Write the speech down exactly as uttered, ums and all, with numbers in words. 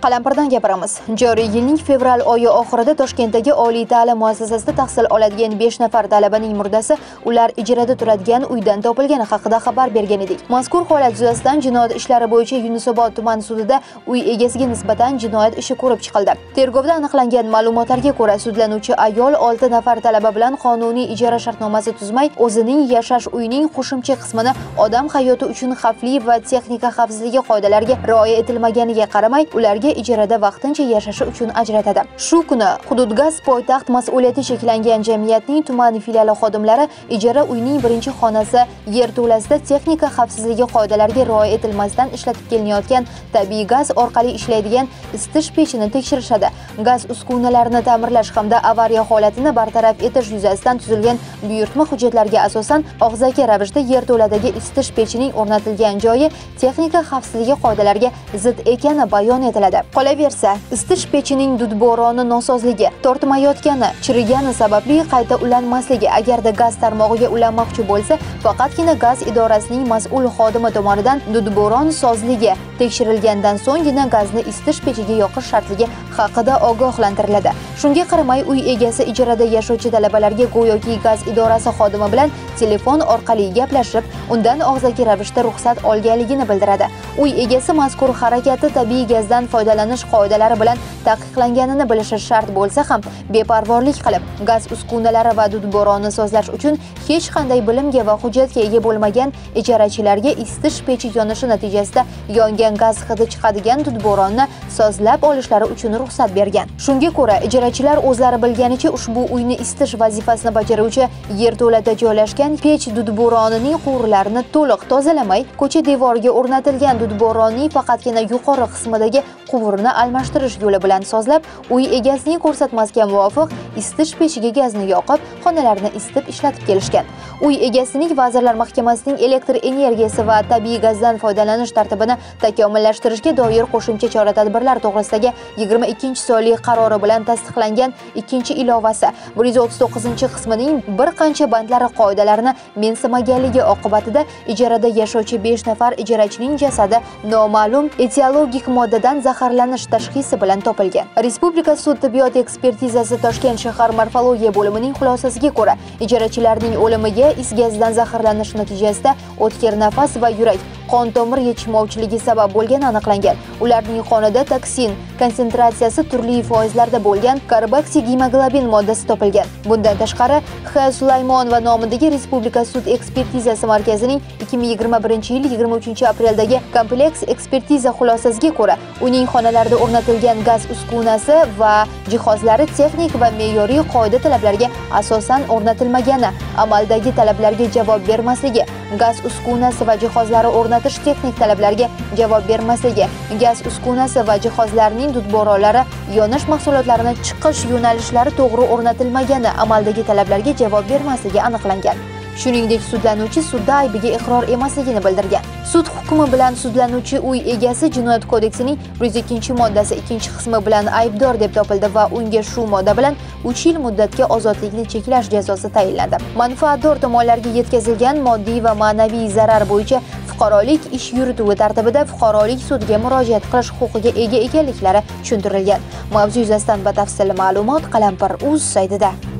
Qalampirdan gapiramiz. Joriy yilning fevral oyi oxirida Toshkentdagi oliy ta'lim muassasasida tahsil oladigan besh nafar talabaning murdasi ular ijrada turadigan uydan topilgani haqida xabar bergan edik. Mazkur holat yuzasidan jinoyat ishlari bo'yicha Yunusobod tuman sudida uy egasiga nisbatan jinoyat ishi ko'rib chiqildi. Tergovda aniqlangan ma'lumotlarga ko'ra, sudlanuvchi ayol olti nafar talaba bilan qonuniy ijara shartnomasi tuzmay, o'zining yashash uyining qo'shimcha qismini odam hayoti uchun xavfli va texnika xavfsizligi qoidalariga rioya etilmaganiga qaramay, ularga ijarada vaqtincha yashashi uchun ajratadi. Shu kuni Hududgaz poytaxt mas'uliyati cheklangan jamiyatning tuman filiali xodimlari ijara uyning birinchi xonasi yerto'lasida texnika xavfsizligi qoidalariga rioya etilmasdan ishlatib kelinayotgan tabiiy gaz orqali ishlaydigan isitish pechini tekshirishadi. Gaz uskunalarini ta'mirlash hamda avariya holatini bartaraf etish yuzasidan tuzilgan buyurtma hujjatlarga asosan og'zaki ravishda yerto'ladagi isitish pechining o'rnatilgan joyi texnika xavfsizligi qoidalariga zid ekani bayon etiladi. Qolaversa, isitish pechining dudboroni nosozligi, tortmayotgani, chirigani sababli qayta ulanmasligi, agarda gaz tarmog'iga ulanmoqchi bo'lsa, faqatgina gaz idorasining mas'ul xodimi tomonidan dudboron sozligi tekshirilgandan so'nggina gazni isitish pechiga yoqish shartligi haqida ogohlantiriladi. Shunga qaramay, uy egasi ijarada yashovchi talabalarga go'yoki gaz idorasi xodimi bilan telefon orqali gaplashib, undan og'zaki ravishda ruxsat olganligini bildiradi. Uy egasi mazkur harakati tabiiy gazdan foydalanish qoidalari bilan taqiqlanganini bilishi shart bo'lsa ham, beparvorlik qilib, gaz uskunalari va dudboronni sozlash uchun hech qanday bilimga va hujjatga ega bo'lmagan ijarachilarga isitish pechi yonishi natijasida yongan gaz hidi chiqadigan dudboronni sozlab olishlari uchun ruxsat bergan. Shunga ko'ra, ijarachilar o'zlari bilganicha ushbu uyni isitish vazifasini bajaruvchi yerto'lada joylashgan pech dudboronining quvurlarini to'liq tozalamay, ko'cha devoriga o'rnatilgan dudboronning faqatgina yuqori qismidagi quvurini almashtirish yo'li bilan sozlab, uy egasining ko'rsatmasiga muvofiq isitish pechiga gazni yoqib, xonalarni isitib ishlatib kelishgan. Uy egasining Vazirlar Mahkamasining elektr energiyasi va tabiiy gazdan foydalanish tartibini takomillashtirishga doir qo'shimcha chora-tadbirlar to'g'risidagi yigirma ikkinchi sonli qarori bilan tasdiqlangan ikkinchi ilovasi bir yuz o'ttiz to'qqizinchi qismining bir qancha bandlari qoidalarini mensimaganligi oqibatida ijarada yashovchi besh nafar ijarachining jasadi noma'lum etiologik moddadan zaharlanish tashxisi bilan topilgan. Respublika sud tibbiyot ekspertizasi Toshkent shahar morfologiya bo'limining xulosasiga ko'ra, ijarachilarning o'limiga is gazdan zaharlanish natijasida o'tkir nafas va yurak qon tomir yetishmovchiligi sabab bo'lgani aniqlangan. Ularning qonida toksin konsentratsiyasi turli foizlarda bo'lgan karboksigemoglobin moddasi topilgan. Bundan tashqari, X. Sulaymonova nomidagi Respublika sud ekspertizasi markazining ikki ming yigirma birinchi yil yigirma uchinchi apreldagi kompleks ekspertiza xulosasiga ko'ra, uning xonalarida o'rnatilgan gaz uskunasi va jihozlari texnik va me'yoriy qoida talablariga asosan o'rnatilmagani, amaldagi talablarga javob bermasligi, gaz uskunasi va jihozlari o'rnatish texnik talablariga javob bermasligi, gaz uskunasi va jihozlarining dudboronlari yonish mahsulotlarini chiqish yo'nalishlari to'g'ri o'rnatilmagani, amaldagi talablarga javob bermasligi aniqlangan. Shuningdek, sudlanuvchi sudda aybiga iqror emasligini bildirgan. Sud hukmi bilan sudlanuvchi uy egasi Jinoyat kodeksining bir yuz ikkinchi moddasi ikkinchi qismi bilan aybdor deb topildi va unga shu modda bilan uch yil muddatga ozodlikni cheklash jazosi tayinlandi. Manfaatdor tomonlarga yetkazilgan moddiy va ma'naviy zarar bo'yicha fuqarolik ish yurituvi tartibida fuqarolik sudga murojaat qilish huquqiga ega ekanliklari tushuntirilgan. Mavzu yuzasidan batafsil ma'lumot Qalampir.uz saytida.